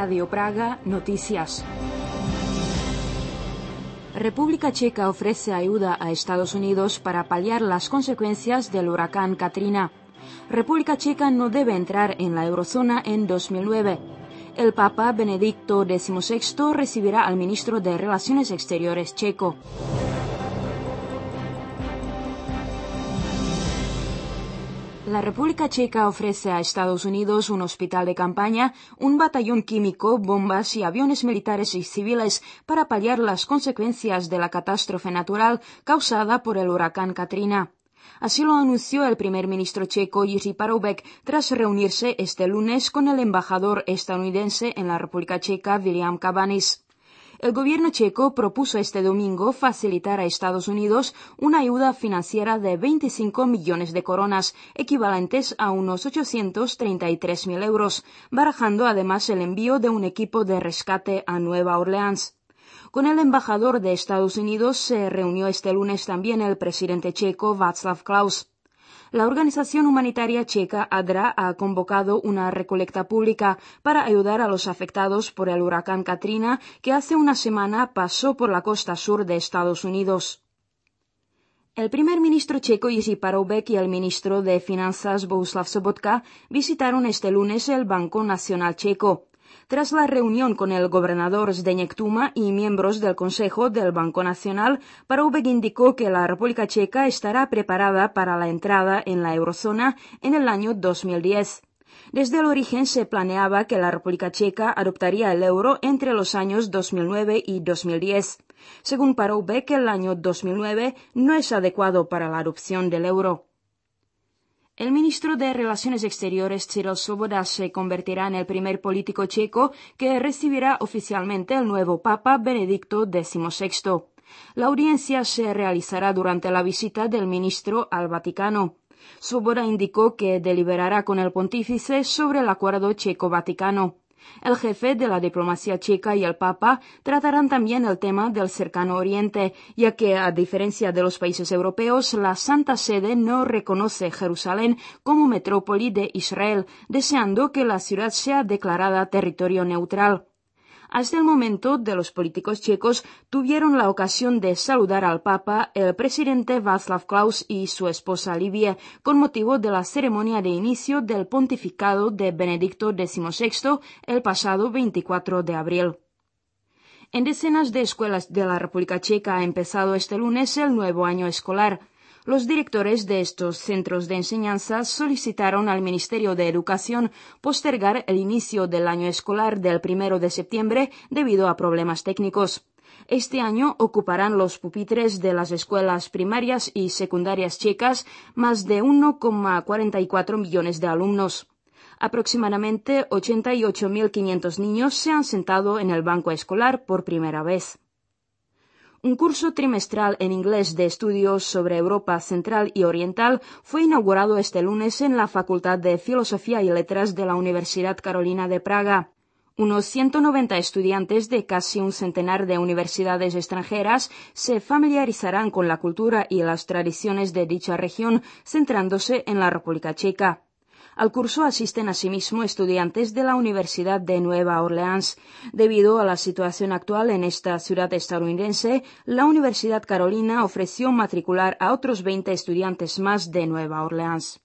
Radio Praga, noticias. República Checa ofrece ayuda a Estados Unidos para paliar las consecuencias del huracán Katrina. República Checa no debe entrar en la eurozona en 2009. El Papa Benedicto XVI recibirá al ministro de Relaciones Exteriores checo. La República Checa ofrece a Estados Unidos un hospital de campaña, un batallón químico, bombas y aviones militares y civiles para paliar las consecuencias de la catástrofe natural causada por el huracán Katrina. Así lo anunció el primer ministro checo Jiří Paroubek tras reunirse este lunes con el embajador estadounidense en la República Checa, William Cabanis. El gobierno checo propuso este domingo facilitar a Estados Unidos una ayuda financiera de 25 millones de coronas, equivalentes a unos 833.000 euros, barajando además el envío de un equipo de rescate a Nueva Orleans. Con el embajador de Estados Unidos se reunió este lunes también el presidente checo Václav Klaus. La organización humanitaria checa ADRA ha convocado una recolecta pública para ayudar a los afectados por el huracán Katrina, que hace una semana pasó por la costa sur de Estados Unidos. El primer ministro checo Jiří Paroubek y el ministro de Finanzas Bohuslav Sobotka visitaron este lunes el Banco Nacional checo. Tras la reunión con el gobernador Zdeněk Tuma y miembros del Consejo del Banco Nacional, Paroubek indicó que la República Checa estará preparada para la entrada en la eurozona en el año 2010. Desde el origen se planeaba que la República Checa adoptaría el euro entre los años 2009 y 2010. Según Paroubek, el año 2009 no es adecuado para la adopción del euro. El ministro de Relaciones Exteriores, Cyril Svoboda, se convertirá en el primer político checo que recibirá oficialmente el nuevo Papa Benedicto XVI. La audiencia se realizará durante la visita del ministro al Vaticano. Svoboda indicó que deliberará con el pontífice sobre el acuerdo checo-vaticano. El jefe de la diplomacia checa y el Papa tratarán también el tema del Cercano Oriente, ya que, a diferencia de los países europeos, la Santa Sede no reconoce Jerusalén como metrópoli de Israel, deseando que la ciudad sea declarada territorio neutral. Hasta el momento, de los políticos checos tuvieron la ocasión de saludar al Papa el presidente Václav Klaus y su esposa Livie, con motivo de la ceremonia de inicio del pontificado de Benedicto XVI el pasado 24 de abril. En decenas de escuelas de la República Checa ha empezado este lunes el nuevo año escolar. Los directores de estos centros de enseñanza solicitaron al Ministerio de Educación postergar el inicio del año escolar del 1 de septiembre debido a problemas técnicos. Este año ocuparán los pupitres de las escuelas primarias y secundarias checas más de 1,44 millones de alumnos. Aproximadamente 88.500 niños se han sentado en el banco escolar por primera vez. Un curso trimestral en inglés de estudios sobre Europa Central y Oriental fue inaugurado este lunes en la Facultad de Filosofía y Letras de la Universidad Carolina de Praga. Unos 190 estudiantes de casi un centenar de universidades extranjeras se familiarizarán con la cultura y las tradiciones de dicha región, centrándose en la República Checa. Al curso asisten asimismo estudiantes de la Universidad de Nueva Orleans. Debido a la situación actual en esta ciudad estadounidense, la Universidad Carolina ofreció matricular a otros 20 estudiantes más de Nueva Orleans.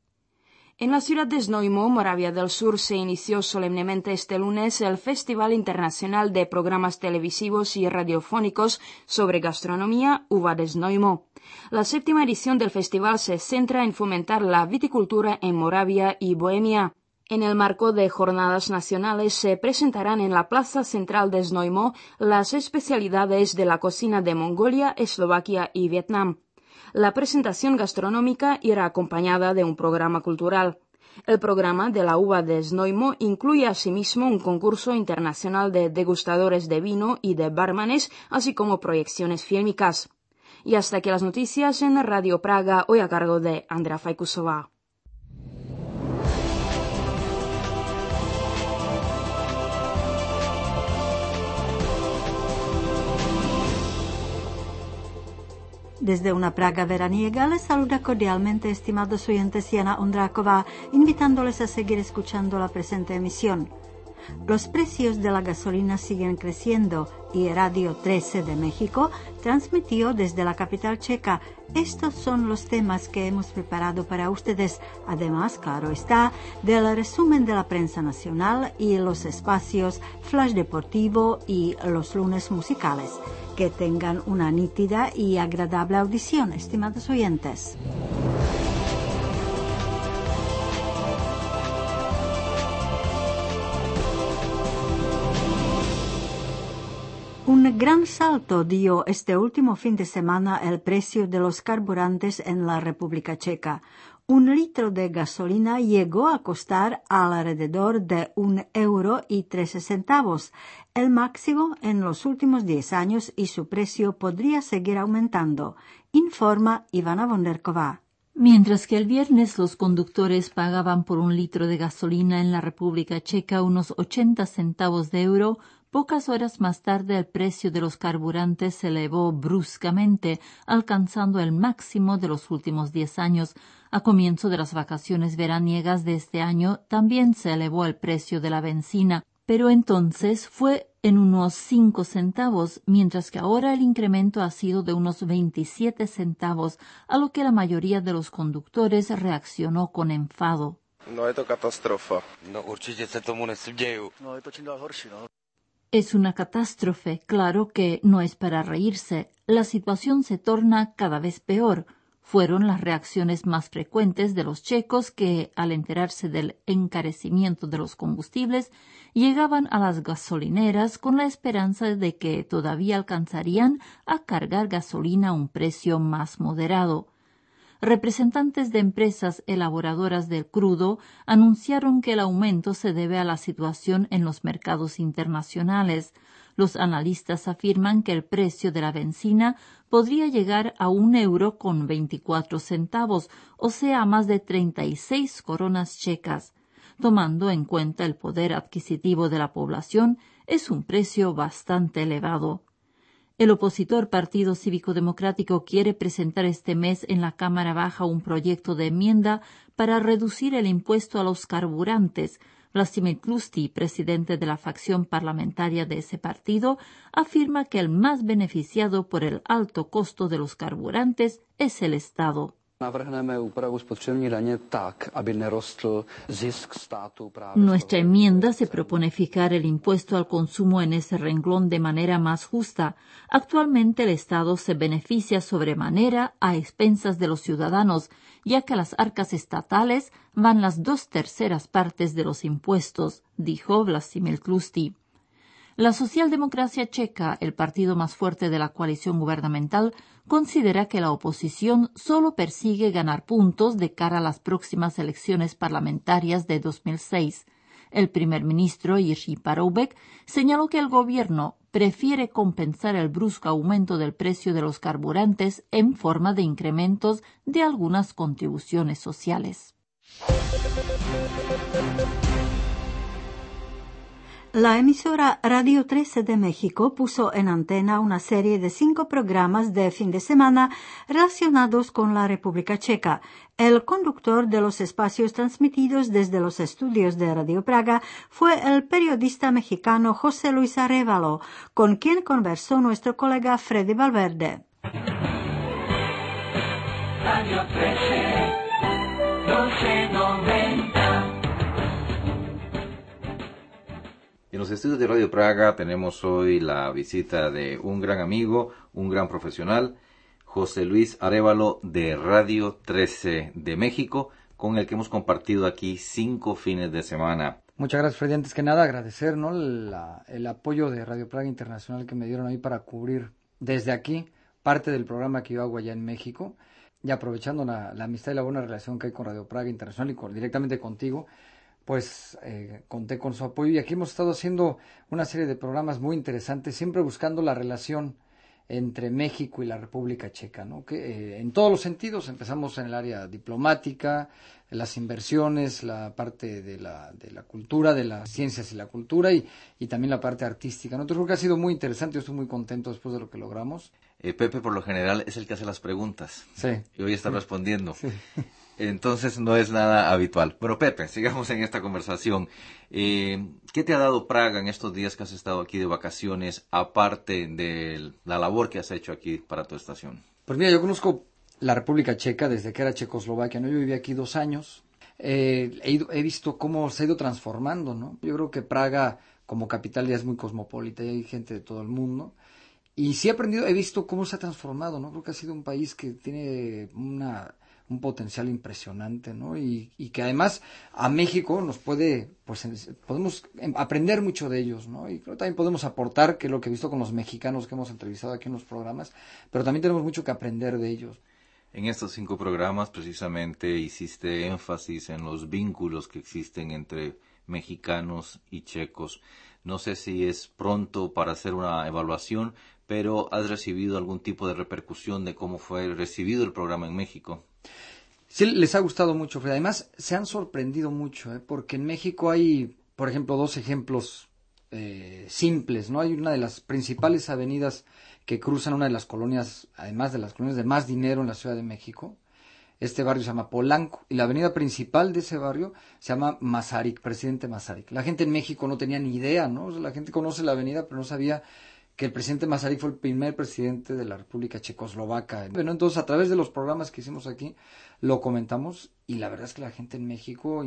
En la ciudad de Znojmo, Moravia del Sur, se inició solemnemente este lunes el Festival Internacional de Programas Televisivos y Radiofónicos sobre Gastronomía Uva de Znojmo. La 7ª edición del festival se centra en fomentar la viticultura en Moravia y Bohemia. En el marco de jornadas nacionales se presentarán en la plaza central de Znojmo las especialidades de la cocina de Mongolia, Eslovaquia y Vietnam. La presentación gastronómica irá acompañada de un programa cultural. El programa de la uva de Znojmo incluye asimismo un concurso internacional de degustadores de vino y de barmanes, así como proyecciones fílmicas. Y hasta aquí las noticias en Radio Praga, hoy a cargo de Andrea Fajkusová. Desde una Praga veraniega les saluda cordialmente estimados oyentes Jana Ondráková, invitándoles a seguir escuchando la presente emisión. Los precios de la gasolina siguen creciendo y Radio 13 de México transmitió desde la capital checa. Estos son los temas que hemos preparado para ustedes. Además, claro está, del resumen de la prensa nacional y los espacios Flash Deportivo y los lunes musicales. Que tengan una nítida y agradable audición, estimados oyentes. Un gran salto dio este último fin de semana el precio de los carburantes en la República Checa. Un litro de gasolina llegó a costar alrededor de €1,13, el máximo en los últimos 10 años, y su precio podría seguir aumentando, informa Ivana Vonderková. Mientras que el viernes los conductores pagaban por un litro de gasolina en la República Checa unos 80 centavos de euro, pocas horas más tarde el precio de los carburantes se elevó bruscamente, alcanzando el máximo de los últimos 10 años. A comienzo de las vacaciones veraniegas de este año también se elevó el precio de la benzina, pero entonces fue en unos 5 centavos, mientras que ahora el incremento ha sido de unos 27 centavos, a lo que la mayoría de los conductores reaccionó con enfado. No, je to katastrofa. No, určitě se tomu nesměju. No, je to čím dál horší, no. Es una catástrofe, claro que no es para reírse. La situación se torna cada vez peor. Fueron las reacciones más frecuentes de los checos que, al enterarse del encarecimiento de los combustibles, llegaban a las gasolineras con la esperanza de que todavía alcanzarían a cargar gasolina a un precio más moderado. Representantes de empresas elaboradoras del crudo anunciaron que el aumento se debe a la situación en los mercados internacionales. Los analistas afirman que el precio de la benzina podría llegar a €1,24, o sea, a más de 36 coronas checas. Tomando en cuenta el poder adquisitivo de la población, es un precio bastante elevado. El opositor Partido Cívico Democrático quiere presentar este mes en la Cámara Baja un proyecto de enmienda para reducir el impuesto a los carburantes. Vlastimil Klusti, presidente de la facción parlamentaria de ese partido, afirma que el más beneficiado por el alto costo de los carburantes es el Estado. Nuestra enmienda se propone fijar el impuesto al consumo en ese renglón de manera más justa. Actualmente el Estado se beneficia sobremanera a expensas de los ciudadanos, ya que a las arcas estatales van las 2/3 partes de los impuestos, dijo Vlastimil Klusti. La socialdemocracia checa, el partido más fuerte de la coalición gubernamental, considera que la oposición solo persigue ganar puntos de cara a las próximas elecciones parlamentarias de 2006. El primer ministro Jiří Paroubek señaló que el gobierno prefiere compensar el brusco aumento del precio de los carburantes en forma de incrementos de algunas contribuciones sociales. La emisora Radio 13 de México puso en antena una serie de 5 programas de fin de semana relacionados con la República Checa. El conductor de los espacios transmitidos desde los estudios de Radio Praga fue el periodista mexicano José Luis Arévalo, con quien conversó nuestro colega Freddy Valverde. Radio 13, 1290. En los estudios de Radio Praga tenemos hoy la visita de un gran amigo, un gran profesional, José Luis Arévalo de Radio 13 de México, con el que hemos compartido aquí 5 fines de semana. Muchas gracias, Freddy. Antes que nada, agradecer, ¿no?, el apoyo de Radio Praga Internacional que me dieron ahí para cubrir desde aquí parte del programa que yo hago allá en México. Y aprovechando la amistad y la buena relación que hay con Radio Praga Internacional y directamente contigo, pues conté con su apoyo, y aquí hemos estado haciendo una serie de programas muy interesantes, siempre buscando la relación entre México y la República Checa, ¿no? Que en todos los sentidos. Empezamos en el área diplomática, las inversiones, la parte de la cultura, de las ciencias y la cultura, y también la parte artística, ¿no? Entonces creo que ha sido muy interesante. Yo estoy muy contento después de lo que logramos. Pepe, por lo general, es el que hace las preguntas. Sí. Y hoy está respondiendo. Sí. Entonces no es nada habitual. Bueno, Pepe, sigamos en esta conversación. ¿Qué te ha dado Praga en estos días que has estado aquí de vacaciones, aparte de la labor que has hecho aquí para tu estación? Pues mira, yo conozco la República Checa desde que era Checoslovaquia, ¿no? Yo viví aquí 2 años. He visto cómo se ha ido transformando, ¿no? Yo creo que Praga como capital ya es muy cosmopolita, y hay gente de todo el mundo. Y sí he visto cómo se ha transformado, ¿no? Creo que ha sido un país que tiene un potencial impresionante, ¿no? Y que además a México nos podemos aprender mucho de ellos, ¿no? Y creo que también podemos aportar, que es lo que he visto con los mexicanos que hemos entrevistado aquí en los programas, pero también tenemos mucho que aprender de ellos. En estos 5 programas precisamente hiciste énfasis en los vínculos que existen entre mexicanos y checos. No sé si es pronto para hacer una evaluación, pero ¿has recibido algún tipo de repercusión de cómo fue recibido el programa en México? Sí, les ha gustado mucho, Fred. Además, se han sorprendido mucho, porque en México hay, por ejemplo, 2 ejemplos simples, ¿no? Hay una de las principales avenidas que cruzan una de las colonias, además de las colonias de más dinero en la Ciudad de México. Este barrio se llama Polanco, y la avenida principal de ese barrio se llama Masaryk, Presidente Masaryk. La gente en México no tenía ni idea, ¿no? O sea, la gente conoce la avenida, pero no sabía que el presidente Masaryk fue el primer presidente de la República Checoslovaca. Bueno, entonces, a través de los programas que hicimos aquí, lo comentamos, y la verdad es que la gente en México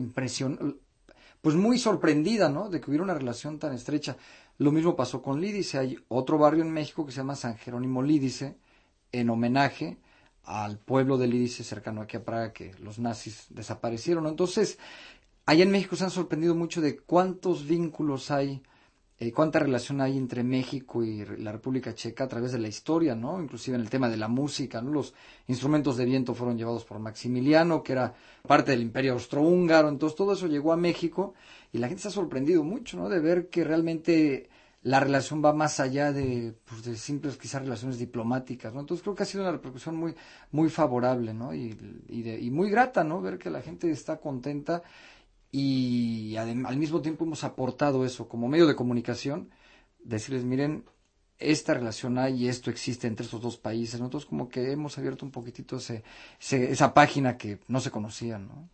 pues muy sorprendida, ¿no?, de que hubiera una relación tan estrecha. Lo mismo pasó con Lídice. Hay otro barrio en México que se llama San Jerónimo Lídice, en homenaje al pueblo de Lídice, cercano aquí a Praga, que los nazis desaparecieron. Entonces, allá en México se han sorprendido mucho de cuántos vínculos hay, cuánta relación hay entre México y la República Checa a través de la historia, ¿no? Inclusive en el tema de la música, ¿no? Los instrumentos de viento fueron llevados por Maximiliano, que era parte del Imperio Austrohúngaro. Entonces todo eso llegó a México y la gente se ha sorprendido mucho, ¿no?, de ver que realmente la relación va más allá de simples quizás relaciones diplomáticas, ¿no? Entonces creo que ha sido una repercusión muy, muy favorable, ¿no? Y muy grata, ¿no?, ver que la gente está contenta. Y al mismo tiempo hemos aportado eso como medio de comunicación, decirles, miren, esta relación hay y esto existe entre estos 2 países, ¿no? Entonces como que hemos abierto un poquitito esa página que no se conocía, ¿no?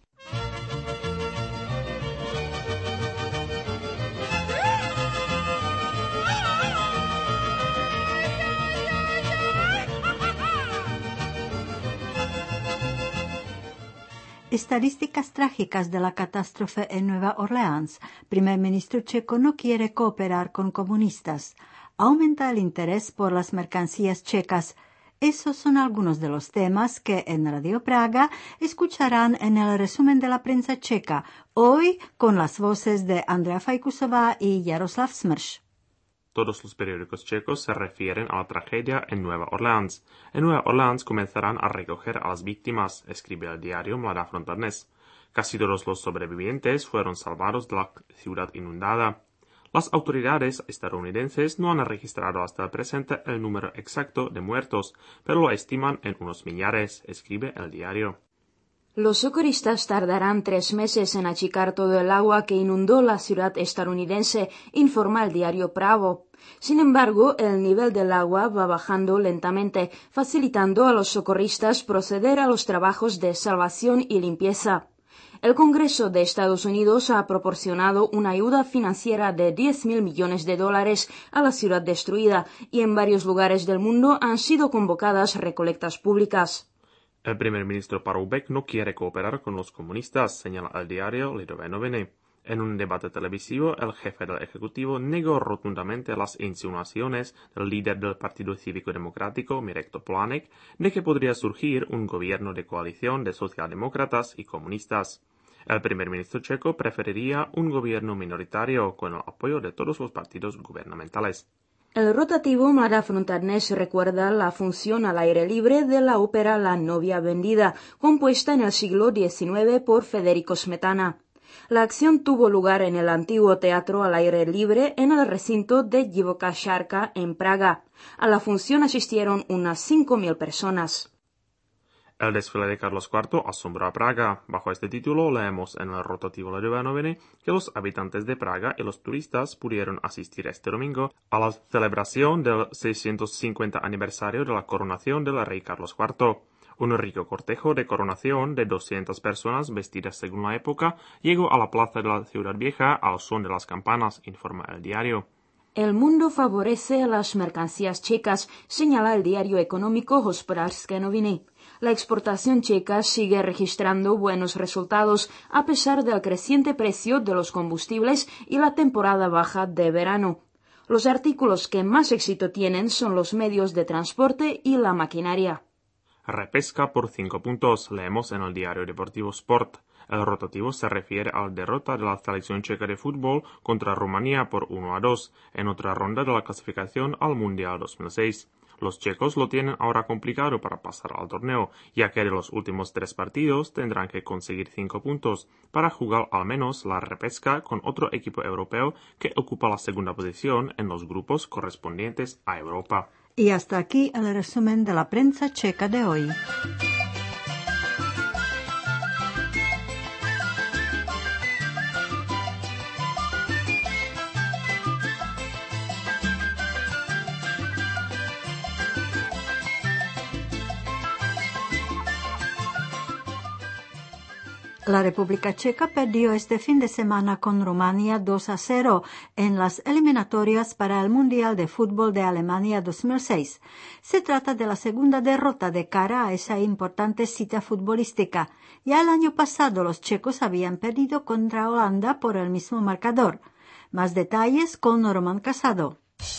Estadísticas trágicas de la catástrofe en Nueva Orleans. Primer ministro checo no quiere cooperar con comunistas. Aumenta el interés por las mercancías checas. Esos son algunos de los temas que en Radio Praga escucharán en el resumen de la prensa checa, hoy con las voces de Andrea Fajkusová y Jaroslav Smrš. Todos los periódicos checos se refieren a la tragedia en Nueva Orleans. En Nueva Orleans comenzarán a recoger a las víctimas, escribe el diario Mladá Fronta Dnes. Casi todos los sobrevivientes fueron salvados de la ciudad inundada. Las autoridades estadounidenses no han registrado hasta el presente el número exacto de muertos, pero lo estiman en unos millares, escribe el diario. Los socorristas tardarán 3 meses en achicar todo el agua que inundó la ciudad estadounidense, informa el diario Pravo. Sin embargo, el nivel del agua va bajando lentamente, facilitando a los socorristas proceder a los trabajos de salvación y limpieza. El Congreso de Estados Unidos ha proporcionado una ayuda financiera de $10.000 millones a la ciudad destruida, y en varios lugares del mundo han sido convocadas recolectas públicas. El primer ministro Paroubek no quiere cooperar con los comunistas, señala el diario Lidové noviny. En un debate televisivo, el jefe del Ejecutivo negó rotundamente las insinuaciones del líder del Partido Cívico Democrático, Mirek Topolánek, de que podría surgir un gobierno de coalición de socialdemócratas y comunistas. El primer ministro checo preferiría un gobierno minoritario con el apoyo de todos los partidos gubernamentales. El rotativo Mladá Fronta Dnes recuerda la función al aire libre de la ópera La novia vendida, compuesta en el siglo XIX por Federico Smetana. La acción tuvo lugar en el antiguo teatro al aire libre en el recinto de Divoká Šárka en Praga. A la función asistieron unas 5.000 personas. El desfile de Carlos IV asombró a Praga. Bajo este título leemos en el rotativo Lidové noviny que los habitantes de Praga y los turistas pudieron asistir este domingo a la celebración del 650 aniversario de la coronación del rey Carlos IV. Un rico cortejo de coronación de 200 personas vestidas según la época llegó a la plaza de la Ciudad Vieja al son de las campanas, informa el diario. El mundo favorece las mercancías checas, señala el diario económico Hospodářské noviny. La exportación checa sigue registrando buenos resultados a pesar del creciente precio de los combustibles y la temporada baja de verano. Los artículos que más éxito tienen son los medios de transporte y la maquinaria. Repesca por 5 puntos, leemos en el diario deportivo Sport. El rotativo se refiere a la derrota de la selección checa de fútbol contra Rumanía por 1-2 en otra ronda de la clasificación al Mundial 2006. Los checos lo tienen ahora complicado para pasar al torneo, ya que de los últimos 3 partidos tendrán que conseguir 5 puntos para jugar al menos la repesca con otro equipo europeo que ocupa la segunda posición en los grupos correspondientes a Europa. Y hasta aquí el resumen de la prensa checa de hoy. La República Checa perdió este fin de semana con Rumania 2-0 en las eliminatorias para el Mundial de Fútbol de Alemania 2006. Se trata de la segunda derrota de cara a esa importante cita futbolística. Ya el año pasado los checos habían perdido contra Holanda por el mismo marcador. Más detalles con Román Casado.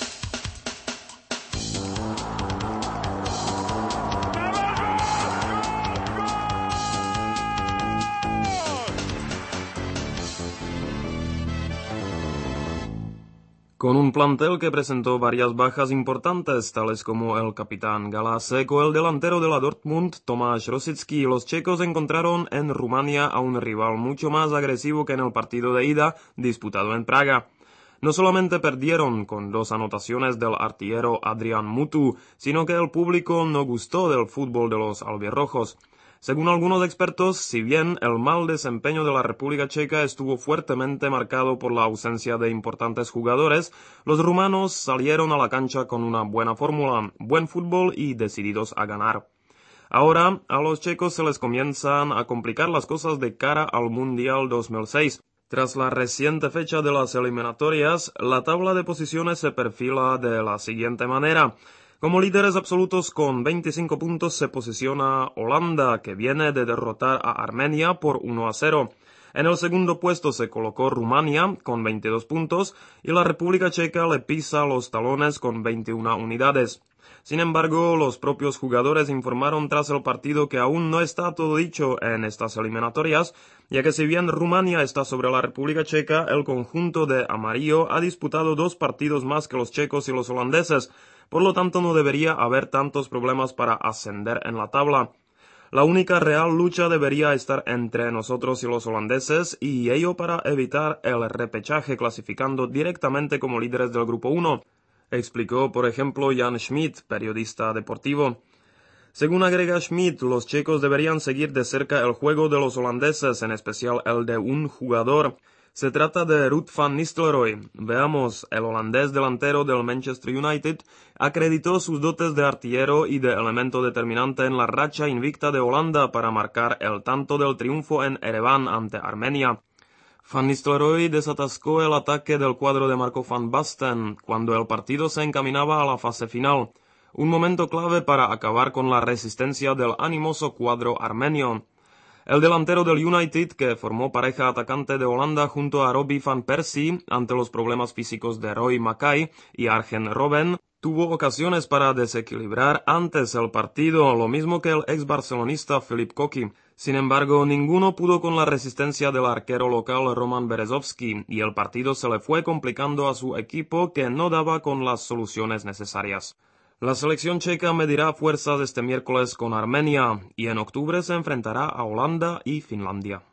Con un plantel que presentó varias bajas importantes, tales como el capitán Galase o el delantero de la Dortmund, Tomáš Rosický, los checos encontraron en Rumania a un rival mucho más agresivo que en el partido de ida disputado en Praga. No solamente perdieron con 2 anotaciones del artillero Adrian Mutu, sino que el público no gustó del fútbol de los albirrojos. Según algunos expertos, si bien el mal desempeño de la República Checa estuvo fuertemente marcado por la ausencia de importantes jugadores, los rumanos salieron a la cancha con una buena fórmula, buen fútbol y decididos a ganar. Ahora, a los checos se les comienzan a complicar las cosas de cara al Mundial 2006. Tras la reciente fecha de las eliminatorias, la tabla de posiciones se perfila de la siguiente manera. Como líderes absolutos con 25 puntos se posiciona Holanda, que viene de derrotar a Armenia por 1-0. En el segundo puesto se colocó Rumania con 22 puntos y la República Checa le pisa los talones con 21 unidades. Sin embargo, los propios jugadores informaron tras el partido que aún no está todo dicho en estas eliminatorias, ya que si bien Rumania está sobre la República Checa, el conjunto de amarillo ha disputado 2 partidos más que los checos y los holandeses. Por lo tanto, no debería haber tantos problemas para ascender en la tabla. La única real lucha debería estar entre nosotros y los holandeses, y ello para evitar el repechaje clasificando directamente como líderes del Grupo 1, explicó, por ejemplo, Jan Schmidt, periodista deportivo. Según agrega Schmidt, los checos deberían seguir de cerca el juego de los holandeses, en especial el de un jugador. Se trata de Ruud van Nistelrooy. Veamos, el holandés delantero del Manchester United acreditó sus dotes de artillero y de elemento determinante en la racha invicta de Holanda para marcar el tanto del triunfo en Ereván ante Armenia. Van Nistelrooy desatascó el ataque del cuadro de Marco van Basten cuando el partido se encaminaba a la fase final. Un momento clave para acabar con la resistencia del animoso cuadro armenio. El delantero del United, que formó pareja atacante de Holanda junto a Robbie van Persie ante los problemas físicos de Roy Mackay y Arjen Robben, tuvo ocasiones para desequilibrar antes el partido, lo mismo que el ex barcelonista Filip Koki. Sin embargo, ninguno pudo con la resistencia del arquero local Roman Berezovský y el partido se le fue complicando a su equipo que no daba con las soluciones necesarias. La selección checa medirá fuerzas este miércoles con Armenia y en octubre se enfrentará a Holanda y Finlandia.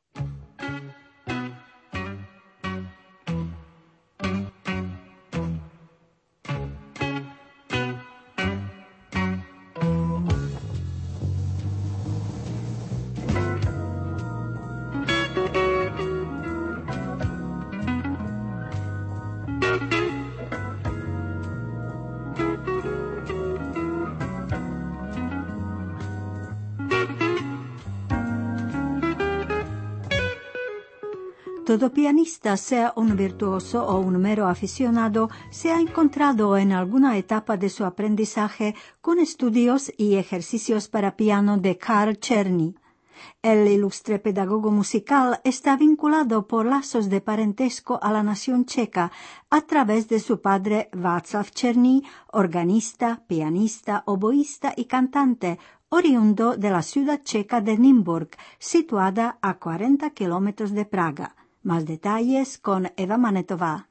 Todo pianista, sea un virtuoso o un mero aficionado, se ha encontrado en alguna etapa de su aprendizaje con estudios y ejercicios para piano de Karl Czerny. El ilustre pedagogo musical está vinculado por lazos de parentesco a la nación checa a través de su padre Václav Czerny, organista, pianista, oboísta y cantante, oriundo de la ciudad checa de Nymburk, situada a 40 kilómetros de Praga. Más detalles con Eva Manetová.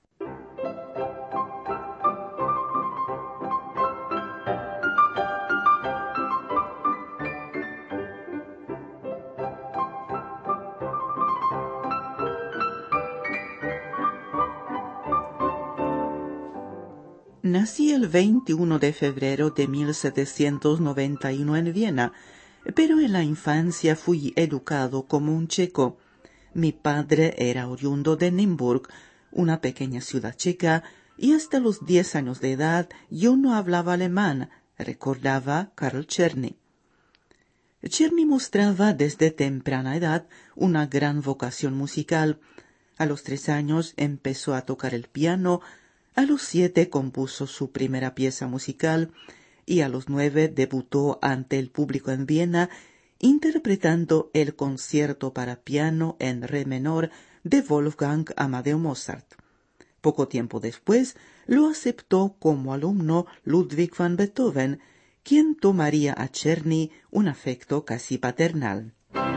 Nací el 21 de febrero de 1791 en Viena, pero en la infancia fui educado como un checo. Mi padre era oriundo de Nymburk, una pequeña ciudad checa, y hasta los 10 años de edad yo no hablaba alemán, recordaba Karl Czerny. Czerny mostraba desde temprana edad una gran vocación musical. A los 3 años empezó a tocar el piano, a los 7 compuso su primera pieza musical y a los 9 debutó ante el público en Viena interpretando el concierto para piano en re menor de Wolfgang Amadeus Mozart. Poco tiempo después lo aceptó como alumno Ludwig van Beethoven, quien tomaría a Czerny un afecto casi paternal.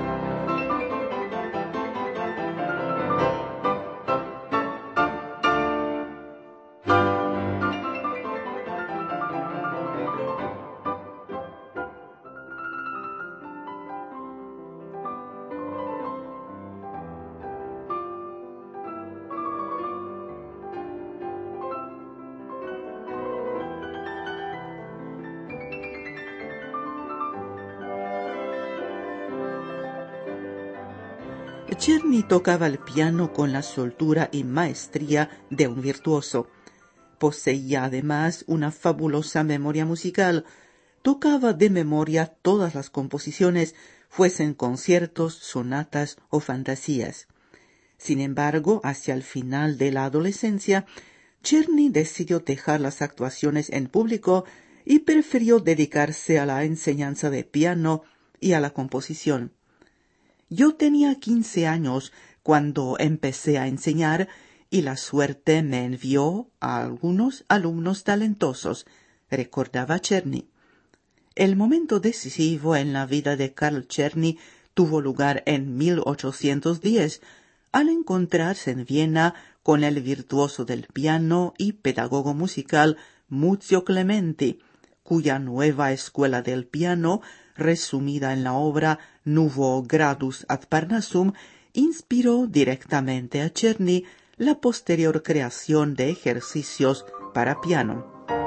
Czerny tocaba el piano con la soltura y maestría de un virtuoso. Poseía además una fabulosa memoria musical. Tocaba de memoria todas las composiciones, fuesen conciertos, sonatas o fantasías. Sin embargo, hacia el final de la adolescencia, Czerny decidió dejar las actuaciones en público y prefirió dedicarse a la enseñanza de piano y a la composición. Yo tenía 15 años cuando empecé a enseñar y la suerte me envió a algunos alumnos talentosos, recordaba Czerny. El momento decisivo en la vida de Karl Czerny tuvo lugar en 1810, al encontrarse en Viena con el virtuoso del piano y pedagogo musical Muzio Clementi, cuya nueva escuela del piano, resumida en la obra Nuovo Gradus ad Parnassum, inspiró directamente a Czerny la posterior creación de ejercicios para piano.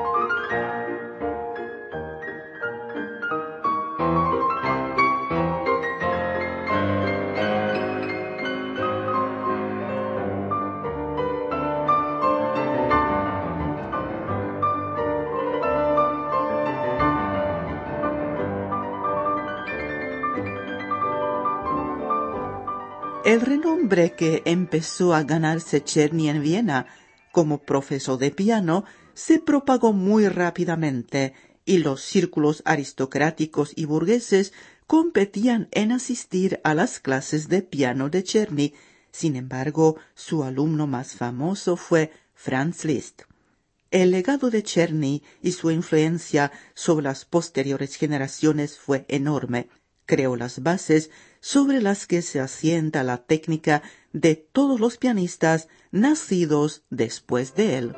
El renombre que empezó a ganarse Czerny en Viena como profesor de piano se propagó muy rápidamente y los círculos aristocráticos y burgueses competían en asistir a las clases de piano de Czerny. Sin embargo, su alumno más famoso fue Franz Liszt. El legado de Czerny y su influencia sobre las posteriores generaciones fue enorme. Creó las bases sobre las que se asienta la técnica de todos los pianistas nacidos después de él.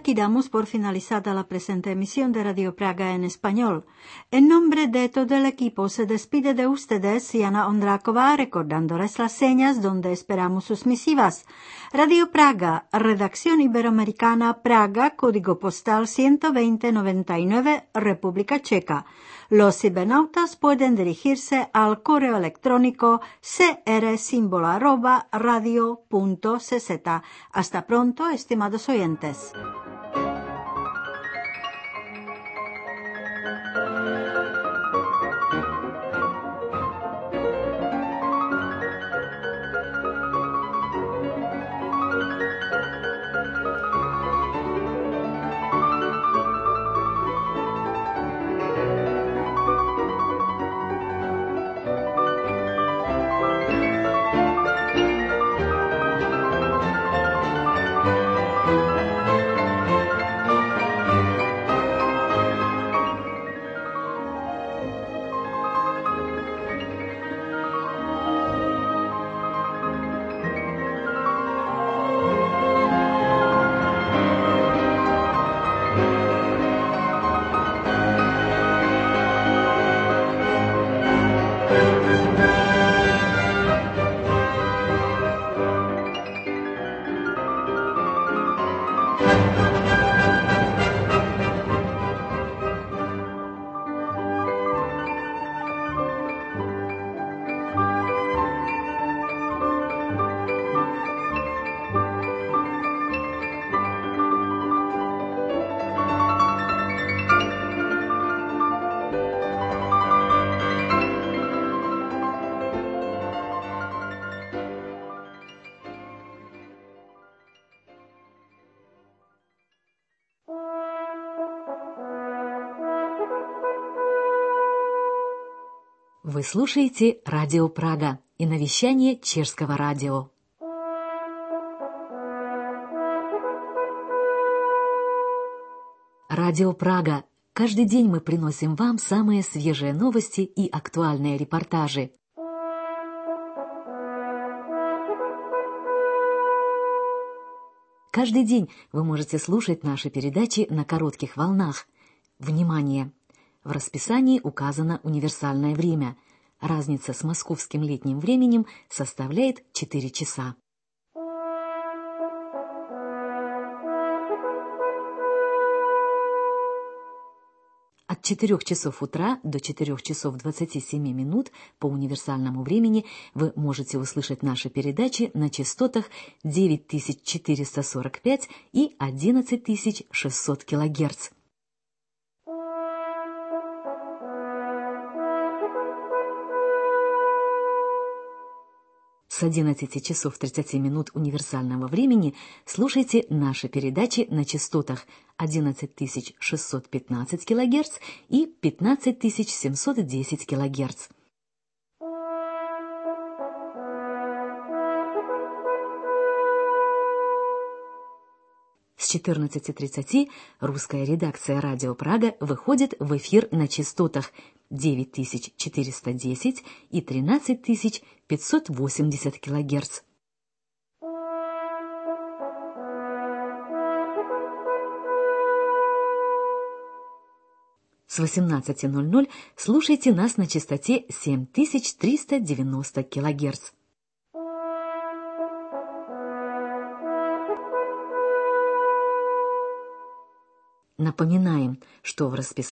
aquí damos por finalizada la presente emisión de Radio Praga en español. En nombre de todo el equipo se despide de ustedes Jana Ondráková, recordándoles las señas donde esperamos sus misivas. Radio Praga, redacción iberoamericana, Praga, código postal 12099, República Checa. Los cibernautas pueden dirigirse al correo electrónico cr@radio.cz. Hasta pronto, estimados oyentes. Вы слушаете Радио Прага и навещание Чешского радио. Радио Прага. Каждый день мы приносим вам самые свежие новости и актуальные репортажи. Каждый день вы можете слушать наши передачи на коротких волнах. Внимание! В расписании указано универсальное время. Разница с московским летним временем составляет 4 часа. От 4 часов утра до 4 часов 27 минут по универсальному времени вы можете услышать наши передачи на частотах 9445 и 11600 кГц. С 11 часов 30 минут универсального времени слушайте наши передачи на частотах 11615 кГц и 15710 кГц. С 14:30 русская редакция Радио Прага выходит в эфир на частотах 9410 и 13580 кГц. С 18:00 слушайте нас на частоте 7390 кГц. Напоминаем, что в расписании